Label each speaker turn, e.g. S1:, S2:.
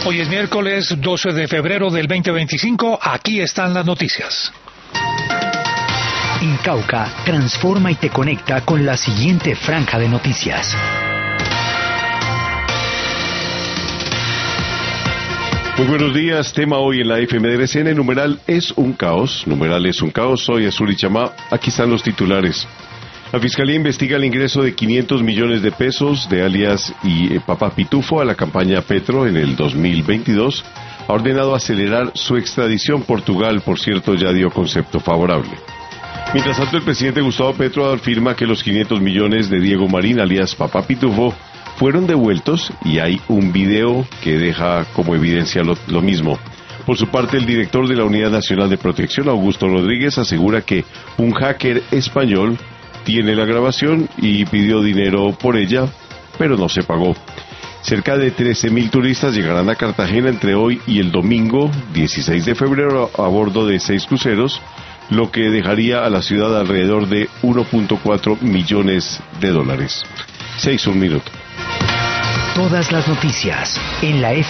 S1: Hoy es miércoles 12 de febrero del 2025. Aquí están las noticias.
S2: En Cauca, transforma y te conecta con la siguiente franja de noticias.
S3: Muy buenos días, tema hoy en la FM de RCN, numeral es un caos, soy Azul y Chamá, aquí están los titulares. La Fiscalía investiga el ingreso de 500 millones de pesos de alias y Papá Pitufo a la campaña Petro en el 2022. Ha ordenado acelerar su extradición. Portugal, por cierto, ya dio concepto favorable. Mientras tanto, el presidente Gustavo Petro afirma que los 500 millones de Diego Marín, alias Papá Pitufo, fueron devueltos y hay un video que deja como evidencia lo mismo. Por su parte, el director de la Unidad Nacional de Protección, Augusto Rodríguez, asegura que un hacker español tiene la grabación y pidió dinero por ella, pero no se pagó. Cerca de 13.000 turistas llegarán a Cartagena entre hoy y el domingo 16 de febrero a bordo de 6 cruceros, lo que dejaría a la ciudad alrededor de 1.4 millones de dólares. 6, un minuto.
S2: Todas las noticias en la